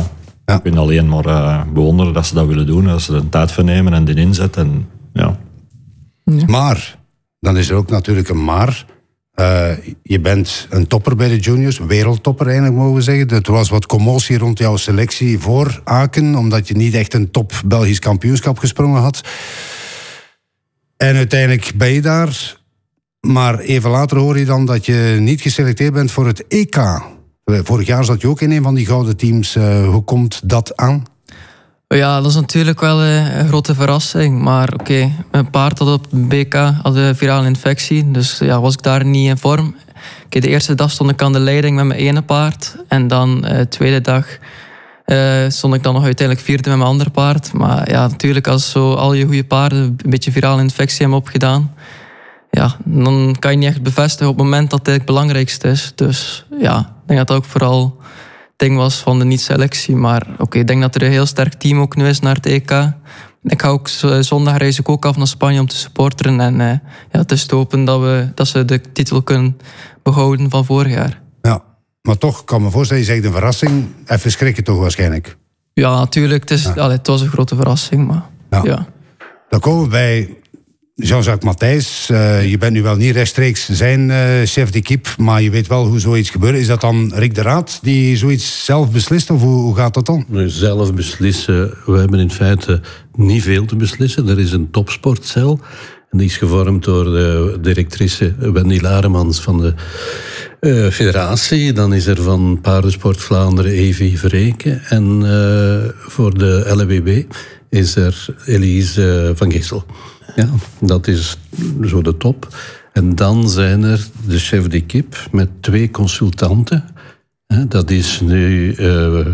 Ja. Je kunt alleen maar uh, bewonderen dat ze dat willen doen, dat ze de tijd voor nemen en de inzet. En, ja. Ja. Maar, dan is er ook natuurlijk een maar. Uh, je bent een topper bij de juniors, wereldtopper eigenlijk mogen we zeggen. Er was wat commotie rond jouw selectie voor Aken, omdat je niet echt een top Belgisch kampioenschap gesprongen had. En uiteindelijk ben je daar, maar even later hoor je dan dat je niet geselecteerd bent voor het E K. Vorig jaar zat je ook in een van die gouden teams. Uh, hoe komt dat aan? Ja, dat is natuurlijk wel een grote verrassing. Maar oké, okay, mijn paard had op het B K had een virale infectie. Dus ja, was ik daar niet in vorm. Okay, de eerste dag stond ik aan de leiding met mijn ene paard. En dan de uh, tweede dag uh, stond ik dan nog uiteindelijk vierde met mijn andere paard. Maar ja, natuurlijk als zo al je goede paarden een beetje virale infectie hebben opgedaan, ja, dan kan je niet echt bevestigen op het moment dat het het belangrijkste is. Dus ja, ik denk dat dat ook vooral ding was van de niet-selectie. Maar oké, okay, ik denk dat er een heel sterk team ook nu is naar het E K. Ik ga ook zondag reis ik ook af naar Spanje om te supporteren. En uh, ja, het is te hopen dat, we, dat ze de titel kunnen behouden van vorig jaar. Ja, maar toch, kan me voorstellen, je zegt een verrassing. Even schrikken toch waarschijnlijk? Ja, natuurlijk. Het, is, ja. Allee, het was een grote verrassing. Maar, ja. Ja. Dan komen we bij Jean-Jacques Matthijs. Uh, je bent nu wel niet rechtstreeks zijn uh, chef d'équipe, maar je weet wel hoe zoiets gebeurt. Is dat dan Rick de Raad die zoiets zelf beslist, of hoe, hoe gaat dat dan? Zelf beslissen, we hebben in feite niet veel te beslissen. Er is een topsportcel en die is gevormd door de directrice Wendy Laremans van de uh, federatie. Dan is er van Paardensport Vlaanderen Evi Verreken en uh, voor de L W B is er Elise uh, van Gissel. Ja, dat is zo de top. En dan zijn er de chef d'équipe met twee consultanten. Dat is nu uh,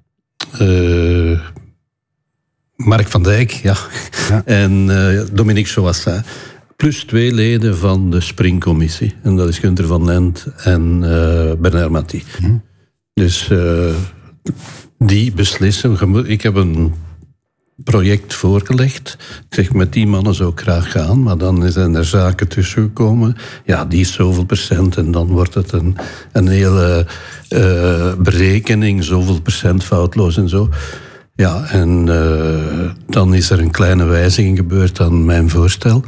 uh, Mark van Dijk, ja. Ja. En uh, Dominique Chouassin. Plus twee leden van de springcommissie. En dat is Gunther van Lent en uh, Bernard Matty. Hm. Dus uh, die beslissen. Ik heb een project voorgelegd. Ik zeg, met die mannen zou ik graag gaan, maar dan zijn er zaken tussengekomen. Ja, die is zoveel procent en dan wordt het een, een hele uh, berekening, zoveel procent foutloos en zo. Ja, en uh, dan is er een kleine wijziging gebeurd aan mijn voorstel.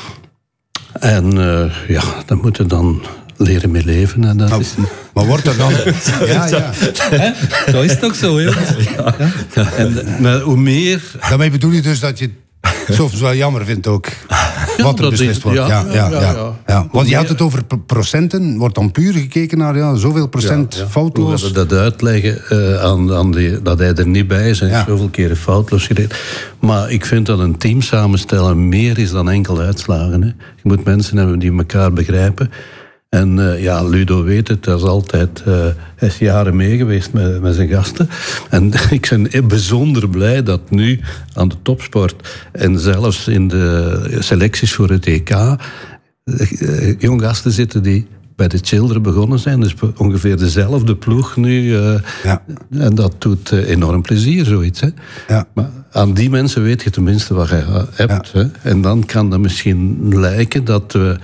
En uh, ja, dan moeten dan leren mee leven. En dat maar, is... maar wordt er dan... Ja, ja. Dat is toch zo, heel ja. Ja. En, maar hoe meer... Daarmee bedoel je dus dat je het soms wel jammer vindt ook, ja, wat er beslist wordt. Ja, ja, ja, ja, ja. Ja. Want je had het over procenten. Wordt dan puur gekeken naar ja, zoveel procent ja, ja. foutloos? Hoe we dat uitleggen uh, aan, aan die, dat hij er niet bij is en ja. zoveel keren foutloos gereden. Maar ik vind dat een team samenstellen meer is dan enkel uitslagen. Hè. Je moet mensen hebben die elkaar begrijpen. En uh, ja, Ludo weet het, hij is altijd uh, hij is jaren mee geweest met, met zijn gasten. En ik ben bijzonder blij dat nu aan de topsport en zelfs in de selecties voor het E K uh, jong gasten zitten die bij de Children begonnen zijn. Dus ongeveer dezelfde ploeg nu. Uh, ja. En dat doet uh, enorm plezier, zoiets. Hè. Ja. Maar aan die mensen weet je tenminste wat je hebt. Ja. Hè. En dan kan dat misschien lijken dat we...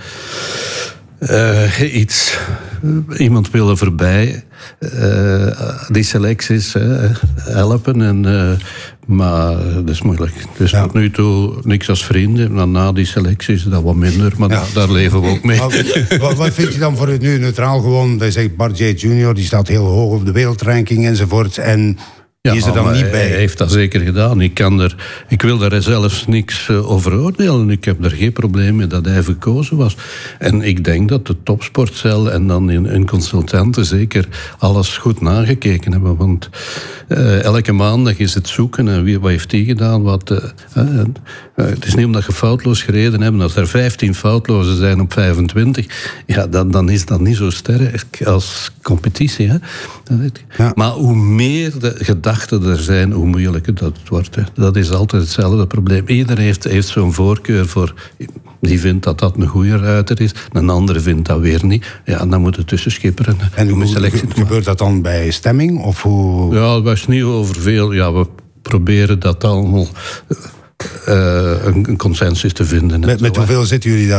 Uh, iets, uh, iemand wil er voorbij uh, die selecties uh, helpen. En, uh, maar dat is moeilijk. Dus ja. tot nu toe niks als vrienden. Maar na die selecties dat wat minder. Maar ja. daar leven we ook mee. Maar, wat, wat vind je dan voor het nu neutraal gewoon? Wij zeggen Bart J. junior die staat heel hoog op de wereldranking enzovoort. En... Die ja, is er dan niet bij. Hij heeft dat zeker gedaan. Ik, kan er, ik wil daar zelfs niks over oordelen. Ik heb er geen probleem mee dat hij verkozen was. En ik denk dat de topsportcel en dan hun consultanten zeker alles goed nagekeken hebben. Want uh, elke maandag is het zoeken. En wie, wat heeft die gedaan? Wat, uh, uh, het is niet omdat je foutloos gereden hebt. Als er vijftien foutlozen zijn op vijfentwintig, ja, dan, dan is dat niet zo sterk als competitie. Hè? Ja. Maar hoe meer de gedachten er zijn, hoe moeilijker dat het wordt. Hè. Dat is altijd hetzelfde probleem. Iedereen heeft, heeft zo'n voorkeur voor... Die vindt dat dat een goede ruiter is. Een andere vindt dat weer niet. Ja, dan moet het tussen schipperen. En hoe ge- gebeurt dat dan bij stemming? Of hoe... Ja, het was niet over veel. Ja, we proberen dat allemaal... Uh, een, een consensus te vinden. Met, met hoeveel zitten jullie daar dan?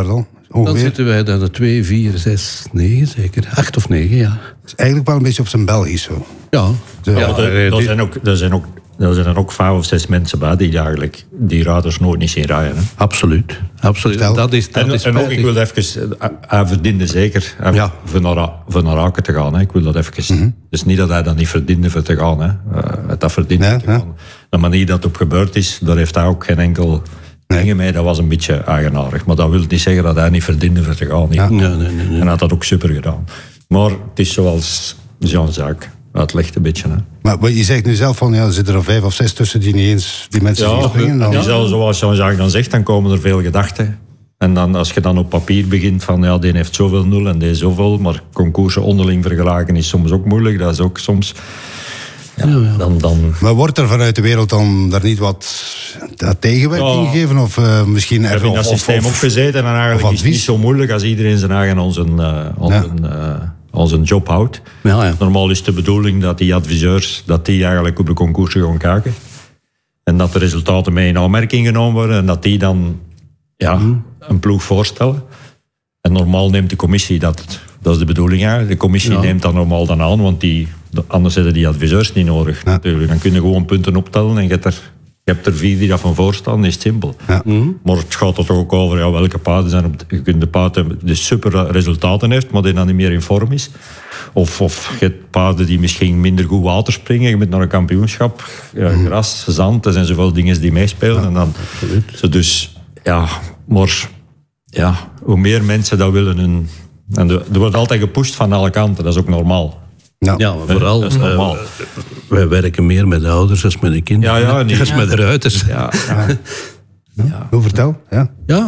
Dan zitten wij daar de twee, vier, zes, negen zeker. acht of negen, ja. is eigenlijk wel een beetje op zijn Belgisch zo. Ja. De, Ja, ja, maar er, er, zijn ook, er, zijn ook, er zijn ook vijf of zes mensen bij die eigenlijk die raders nooit niet zien rijden. Hè. Absoluut. Absoluut. Vertel. Dat is, dat En, is en ook, ik spijtig. wil even, hij verdiende zeker hij Ja. voor, naar, voor naar Aken te gaan. Hè. Ik wil dat even. Mhm. Dus niet dat hij dat niet verdiende voor te gaan. Hè. Uh, dat verdiende Nee, te ja. gaan. De manier dat het op gebeurd is, daar heeft hij ook geen enkel dingen mee. Dat was een beetje eigenaardig. Maar dat wil niet zeggen dat hij niet verdiende voor te gaan. Niet. Ja. Nee, nee, nee, nee. En hij had dat ook super gedaan. Maar het is zoals Jean-Jacques uitlegt een beetje. Hè. maar wat je zegt nu zelf van, ja, er zitten er vijf of zes tussen die niet eens die mensen zien springen. en Dan, die zal, zoals Jean-Jacques dan zegt, dan komen er veel gedachten. En dan, als je dan op papier begint van, ja, die heeft zoveel nul en die zoveel, maar concoursen onderling vergelijken is soms ook moeilijk. Dat is ook soms... Ja, dan, dan, Maar wordt er vanuit de wereld dan daar niet wat ja, tegenwerking Ja. gegeven? Of uh, misschien heb even... in dat of- systeem of- opgezeten en eigenlijk of is het niet advies. zo moeilijk als iedereen zijn eigen aan zijn, uh, aan Ja. zijn, uh, aan zijn job houdt. Ja, ja. Normaal is de bedoeling dat die adviseurs dat die eigenlijk op de concoursen gaan kijken. En dat de resultaten mee in aanmerking genomen worden en dat die dan ja, een ploeg voorstellen. En normaal neemt de commissie dat, dat is de bedoeling eigenlijk. De commissie Ja. neemt dat normaal dan aan, want die, anders hebben die adviseurs niet nodig. Ja. Natuurlijk. Dan kun je gewoon punten optellen en je hebt er, je hebt er vier die dat van voorstaan, is het simpel. Ja. Maar het gaat er toch ook over ja, welke paarden zijn. Op, je kunt de paarden die super resultaten heeft, maar die dan niet meer in vorm is. Of, of je hebt paarden die misschien minder goed water springen. Je bent naar een kampioenschap. Ja, gras, zand, er zijn zoveel dingen die meespelen. En dan, zo dus, ja, maar ja, hoe meer mensen dat willen... Hun, en er, er wordt altijd gepusht van alle kanten, dat is ook normaal. Ja. Ja, maar vooral, Dat is normaal. eh, wij werken meer met de ouders dan met de kinderen. Ja, ja, niet- Dat is met de ruiters. Ja, Hoe vertel? Ja. Ja,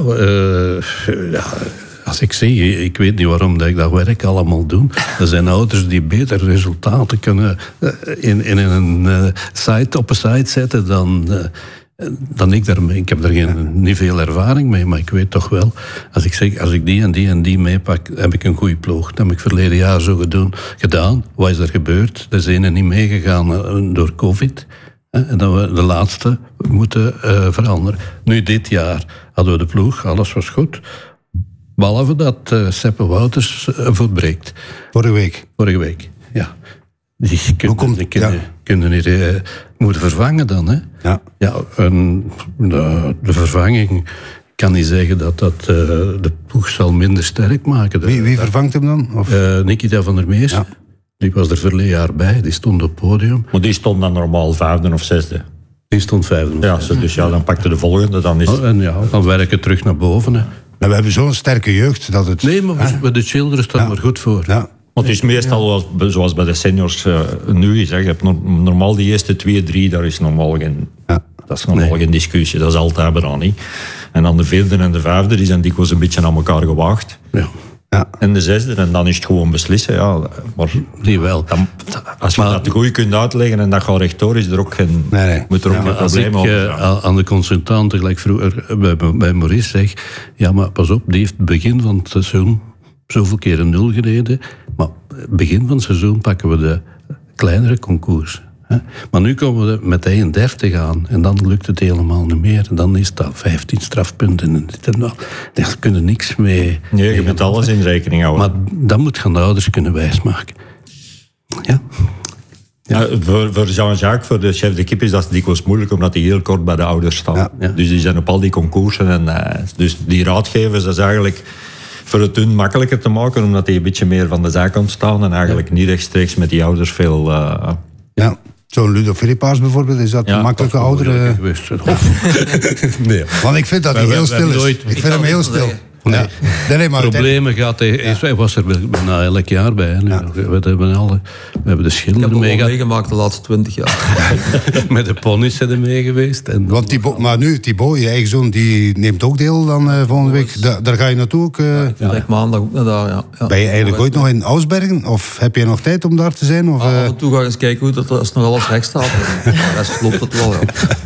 eh, ja, als ik zeg, ik weet niet waarom dat ik dat werk allemaal doe. Er zijn ouders die beter resultaten kunnen eh, in, in een eh, site, op een site zetten dan, eh, dan ik daarmee. Ik heb er geen, niet veel ervaring mee, maar ik weet toch wel. Als ik zeg, als ik die en die en die meepak, heb ik een goede ploeg. Dat heb ik verleden jaar zo gedaan. gedaan. Wat is er gebeurd? Er is ene niet meegegaan eh, door COVID. En dat we de laatste moeten uh, veranderen. Nu, dit jaar hadden we de ploeg, alles was goed. Behalve dat uh, Seppe Wouters uh, voet breekt. Vorige week. Vorige week, ja. Die kunnen, komt- die kunnen, ja. kunnen hier uh, moeten vervangen dan, hè. Ja. Ja, en de, de vervanging kan niet zeggen dat dat uh, de ploeg zal minder sterk maken. De, Wie, wie vervangt hem dan? Of? uh, Nikita van der Meers, Ja. die was er verleden jaar bij, die stond op het podium. maar die stond dan normaal vijfde of zesde. Die stond vijfde. Ja, zo, dus ja, dan pakte de volgende. Dan is Oh, en ja, dan werken terug naar boven, hè. Nou, we hebben zo'n sterke jeugd dat het... Nee, maar bij de children staan we er goed voor. Ja. Maar het is meestal zoals, zoals bij de seniors uh, nu is. Hè. Je hebt no- normaal die eerste twee, drie, daar is normaal geen, Ja. dat is normaal Nee. geen discussie. Dat is altijd bijna niet. En dan de vierde en de vijfde, die zijn dikwijls een beetje aan elkaar gewaagd. Ja, Ja. En de zesde, en dan is het gewoon beslissen. Ja. Maar die wel. dan, als je Maar- dat goed kunt uitleggen en dat gaat rechtdoor, is er ook geen, Nee, nee. moet er ook geen Als probleem ik over eh, zijn. aan aan de consultanten, gelijk vroeger bij, bij Maurice zeg... Ja, maar pas op, die heeft begin van het seizoen zoveel keer een nul gereden. Maar begin van het seizoen pakken we de kleinere concours. Hè. Maar nu komen we met eenendertig aan en dan lukt het helemaal niet meer. En dan is dat vijftien strafpunten en dit en dat. Daar kunnen niks mee. Nee, je mee moet gaan. alles in rekening houden. Maar dat moet gaan de ouders kunnen wijsmaken. Ja. Ja, voor, voor Jean-Jacques, voor de chef de kip, is dat dikwijls moeilijk, omdat die heel kort bij de ouders staan. Ja, ja. Dus die zijn op al die concoursen. En, uh, dus die raadgevers, dat is eigenlijk voor het hun makkelijker te maken, omdat die een beetje meer van de zijkant staan en eigenlijk niet rechtstreeks met die ouders veel... Uh, Ja. Zo'n Ludo Filipaars bijvoorbeeld, is dat Ja, een makkelijke Dat is oudere... moeilijker geweest. Nee. Want ik vind dat hij Maar heel we- we stil hebben is. nooit- Ik vind hem heel stil. Nee, nee, nee, maar Problemen gaat hij. Hij hij was er bijna elk jaar bij. Hè. We, we, hebben alle, we hebben de Ik schilder heb het mee wel gehad. meegemaakt de laatste twintig jaar. Met de ponies zijn er mee geweest. En Want Thibaut, maar nu, Thibaut, je eigen zoon, die neemt ook deel dan uh, volgende week. Da, daar ga je naartoe ook. Uh, Ik vertrek maandag ook naar daar, ja. ja. ben je eigenlijk ooit nog in Ausbergen? Of heb je nog tijd om daar te zijn? Of, Ah, uh, af en toe ga ik eens kijken hoe dat er als nog alles recht staat. De rest klopt het wel, ja.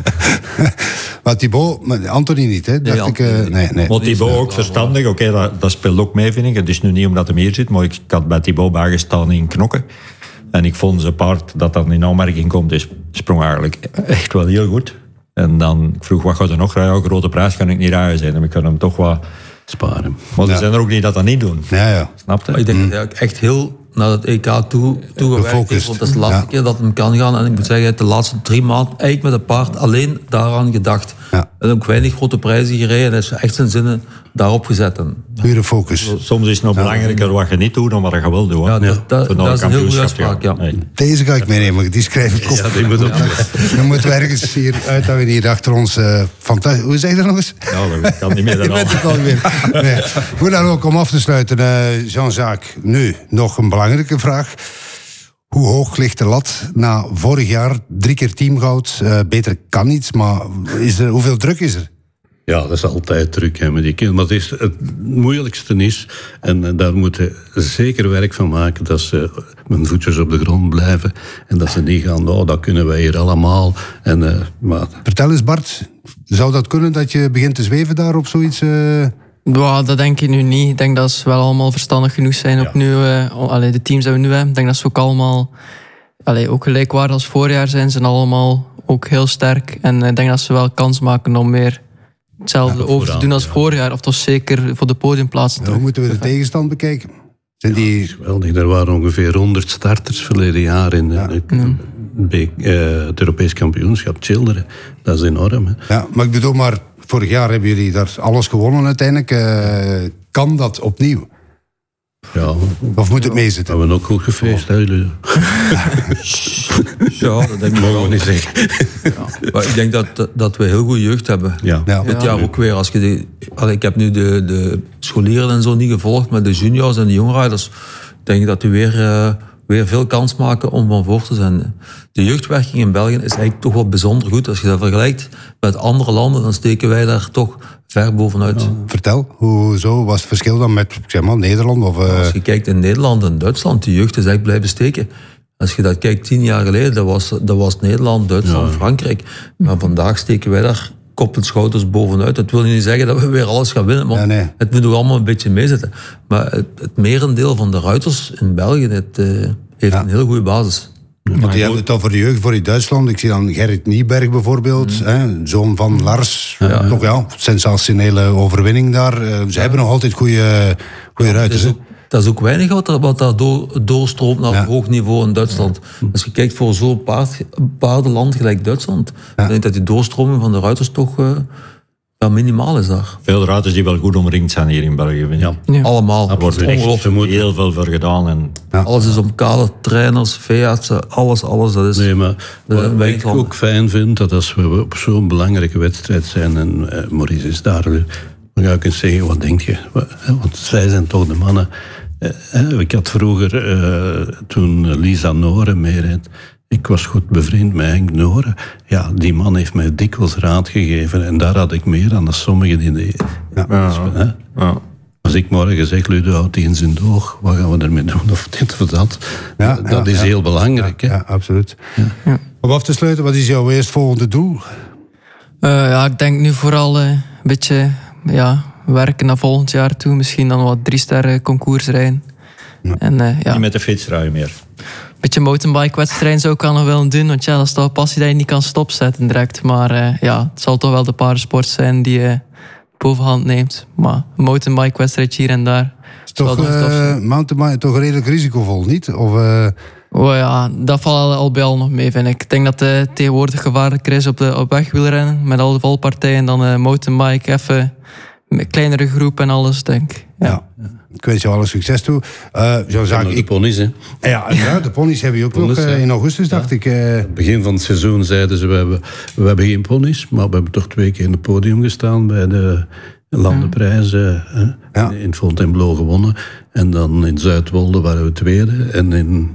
maar Thibaut, maar Anthony niet, hè? Dacht Nee, ik, uh, Anthony nee, nee. Maar Thibaut ook verstandig, oké, dat, dat speelt ook mee, vind ik. Het is nu niet omdat hij hier zit, maar ik, ik had bij Thibaut bijgestaan in Knokken. En ik vond zijn paard dat dan in aanmerking komt, dus sprong eigenlijk echt wel heel goed. En dan ik vroeg, wat gaat er nog rijden? Ja, grote prijs kan ik niet rijden zijn. En ik kan hem toch wat sparen. Maar er Ja. zijn er ook niet dat dat niet doen. Ja, ja. Snap je? Maar ik denk dat hij ook echt heel naar het E K toe, toegewerkt Gefocust. heeft. Want dat is de laatste Ja. keer dat hem kan gaan. En ik moet zeggen, hij heeft de laatste drie maanden eigenlijk met het paard alleen daaraan gedacht. Ja. En ook weinig grote prijzen gereden. En hij is echt zijn zinnen daarop gezet. En, Pure focus. Soms is het nog belangrijker wat je niet doet dan wat je wel doet. Hè. ja, dat, dat, Voor dat is een heel goede kampioenschap, uitspraak. Ja. Nee. Deze ga ik meenemen, die schrijf ik op. Ja, die moet op. Dan moeten we ergens hier uithouden, hier achter ons. Uh, fantastisch. Hoe zeg je dat nog eens? Ja, dat kan niet meer Je dan bent al. het alweer. Nee. Hoe dan ook, om af te sluiten, uh, Jean-Jacques. Nu, nog een belangrijke vraag. Hoe hoog ligt de lat na vorig jaar? Drie keer teamgoud. Uh, beter kan niets, maar is er, hoeveel druk is er? Ja, dat is altijd druk hè, met die kinderen. Maar het, is, het moeilijkste is, en, en daar moeten ze zeker werk van maken, dat ze met hun voetjes op de grond blijven. En dat ze niet gaan, oh, dat kunnen wij hier allemaal. En, uh, maar... Vertel eens, Bart. Zou dat kunnen dat je begint te zweven daar op zoiets? Uh... Ja, dat denk ik nu niet. Ik denk dat ze wel allemaal verstandig genoeg zijn. Ook Ja. nu, uh, allee, de teams die we nu hebben, ik denk dat ze ook allemaal allee, ook gelijkwaardig als voorjaar zijn. Ze zijn allemaal ook heel sterk. En ik denk dat ze wel kans maken om meer hetzelfde Ja, over te vooraan, doen als ja. voorjaar. Of toch zeker voor de podiumplaatsen. Hoe moeten we de tegenstand bekijken? Zijn die... Geweldig, er waren ongeveer honderd starters verleden jaar in Ja. uh, Be- uh, het Europees kampioenschap Childeren. Dat is enorm. Hè. Ja, maar ik bedoel, maar vorig jaar hebben jullie daar alles gewonnen uiteindelijk. Uh, kan dat opnieuw? Ja, Of moet het meezitten? we hebben ook goed gefeest. Hè, jullie? Ja, dat denk ik Mogen we wel. niet zeggen. Maar ik denk dat, dat we heel goede jeugd hebben. Ja. Ja. Dit jaar ook weer. Als je die, allee, ik heb nu de, de scholieren en zo niet gevolgd, maar de juniors en de jongrijders, denk ik dat die weer, uh, weer veel kans maken om van voor te zijn. De jeugdwerking in België is eigenlijk toch wel bijzonder goed. Als je dat vergelijkt met andere landen, dan steken wij daar toch ver bovenuit. Ja. Vertel, hoezo was het verschil dan met zeg maar, Nederland? Of, uh... Als je kijkt in Nederland en Duitsland, de jeugd is echt blijven steken. Als je dat kijkt, tien jaar geleden, dat was, dat was Nederland, Duitsland, ja. Frankrijk. Maar vandaag steken wij daar kop en schouders bovenuit. Dat wil niet zeggen dat we weer alles gaan winnen, maar ja, nee. Het moet ook allemaal een beetje meezitten. Maar het, het merendeel van de ruiters in België het, uh, heeft ja. een heel goede basis. Want je hebt het over de jeugd voor in Duitsland. Ik zie dan Gerrit Nieberg bijvoorbeeld, mm. hè, zoon van Lars. Ja. Toch ja, sensationele overwinning daar. Uh, ze ja. hebben nog altijd goede, goede ja, ruiters. Dat is, ook, dat is ook weinig wat, er, wat daar door, doorstroomt naar ja. hoog niveau in Duitsland. Ja. Als je kijkt voor zo'n paard, paardenland gelijk Duitsland, ja. dan denk ik dat die doorstroming van de ruiters toch uh, ja, minimaal is daar. Veel ruiters die wel goed omringd zijn hier in België. Ja. Ja. Allemaal. Er wordt ongelooflijk heel veel voor gedaan. En... Ja. Alles is om kale trainers, veeartsen, alles, alles. Dat is, nee, maar wat ik ook fijn vind, dat als we op zo'n belangrijke wedstrijd zijn, en uh, Maurice is daar, dan ga ik eens zeggen, wat denk je? Want zij zijn toch de mannen. Uh, ik had vroeger, uh, toen Lisa Noren meereed, ik was goed bevriend met Henk Noren. Ja, die man heeft mij dikwijls raad gegeven. En daar had ik meer aan dan sommigen in de... Ja. Ja. Ja. Als ik morgen zeg, Ludo houdt die in zijn doog, wat gaan we ermee doen? Of dit of dat. Ja, dat ja, is ja. heel belangrijk. Ja, hè? ja absoluut. Ja. Ja. Om af te sluiten, wat is jouw eerstvolgende doel? Uh, ja, ik denk nu vooral uh, een beetje ja, werken naar volgend jaar toe. Misschien dan wat drie sterren concours rijden. Ja. En, uh, ja. Niet met de fietsrui meer. Een beetje mountainbike-wedstrijd zou ik al nog willen doen. Want ja, dat is toch een passie dat je niet kan stopzetten direct. Maar uh, ja, het zal toch wel de paardensport zijn die uh, bovenhand neemt. Maar een mountainbike-wedstrijd hier en daar. Is toch, uh, mountainbike toch redelijk risicovol, niet? Of, uh... oh ja, dat valt al bij al nog mee, vind ik. Ik denk dat het uh, tegenwoordig gevaarlijker is op, de, op weg wielrennen. Met al de valpartijen. Dan uh, mountainbike even met kleinere groep en alles, denk ik. Ja. ja. Ik wens jou alle succes toe. Uh, ja, de ponies, hè? Ja, ja, de ponies hebben je ook ponies, nog uh, in augustus, dacht ja. ik. Uh... Begin van het seizoen zeiden ze, we hebben, we hebben geen ponies, maar we hebben toch twee keer in het podium gestaan bij de landenprijzen. Ja. Ja. In Fontainebleau gewonnen. En dan in Zuidwolde waren we tweede. En in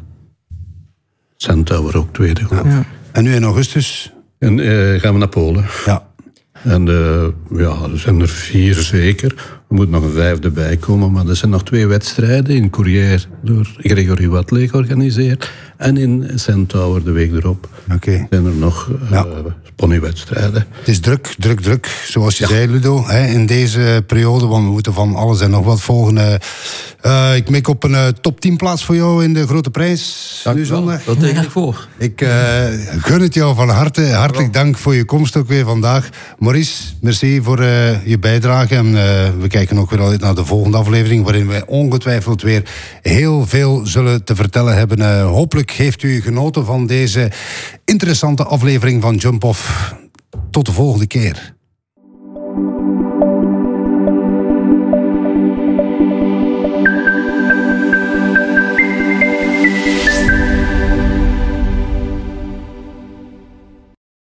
Centaur ook tweede. Ja. Ja. En nu in augustus? En uh, gaan we naar Polen. Ja. En uh, ja, er zijn er vier zeker. Er moet nog een vijfde bij komen. Maar er zijn nog twee wedstrijden. In Courrières door Gregory Watley georganiseerd. En in Centaur de week erop. Okay. Zijn er nog uh, ja. ponywedstrijden. Het is druk, druk, druk. Zoals je ja. zei, Ludo. Hè, in deze periode. Want we moeten van alles en nog wat volgen. Uh, ik mik op een uh, top tien plaats voor jou in de Grote Prijs. Dank nu zondag. Dat teken ik voor. Ik uh, gun het jou van harte. Hartelijk dank voor je komst ook weer vandaag. Maurice, merci voor uh, je bijdrage. En uh, we kijken kijken ook weer uit naar de volgende aflevering, waarin wij ongetwijfeld weer heel veel zullen te vertellen hebben. Uh, hopelijk heeft u genoten van deze interessante aflevering van Jump Off. Tot de volgende keer.